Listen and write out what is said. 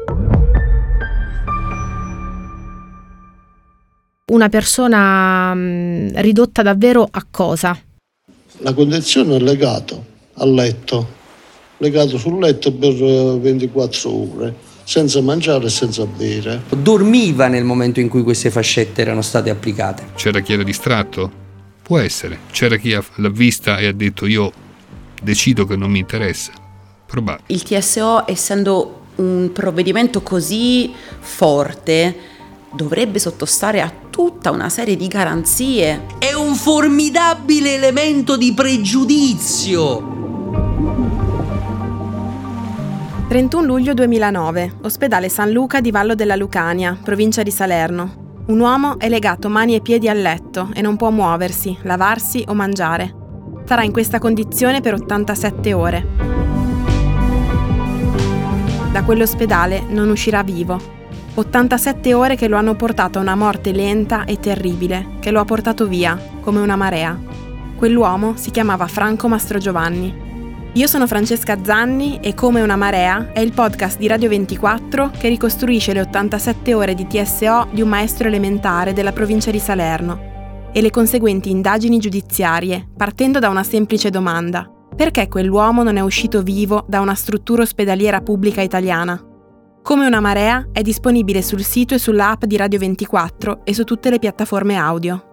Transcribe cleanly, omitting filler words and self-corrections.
Una persona ridotta davvero a cosa? La condizione è legato al letto, legato sul letto per 24 ore, senza mangiare e senza bere. Dormiva nel momento in cui queste fascette erano state applicate. C'era chi era distratto? Può essere. C'era chi l'ha vista e ha detto io decido che non mi interessa. Probabile. Il TSO, essendo un provvedimento così forte, dovrebbe sottostare a tutta una serie di garanzie. È un formidabile elemento di pregiudizio. 31 luglio 2009, ospedale San Luca di Vallo della Lucania, provincia di Salerno. Un uomo è legato mani e piedi al letto e non può muoversi, lavarsi o mangiare. Sarà in questa condizione per 87 ore. Da quell'ospedale non uscirà vivo. 87 ore che lo hanno portato a una morte lenta e terribile, che lo ha portato via, come una marea. Quell'uomo si chiamava Franco Mastrogiovanni. Io sono Francesca Zanni e Come una marea è il podcast di Radio 24 che ricostruisce le 87 ore di TSO di un maestro elementare della provincia di Salerno e le conseguenti indagini giudiziarie, partendo da una semplice domanda: perché quell'uomo non è uscito vivo da una struttura ospedaliera pubblica italiana? Come una marea è disponibile sul sito e sulla app di Radio 24 e su tutte le piattaforme audio.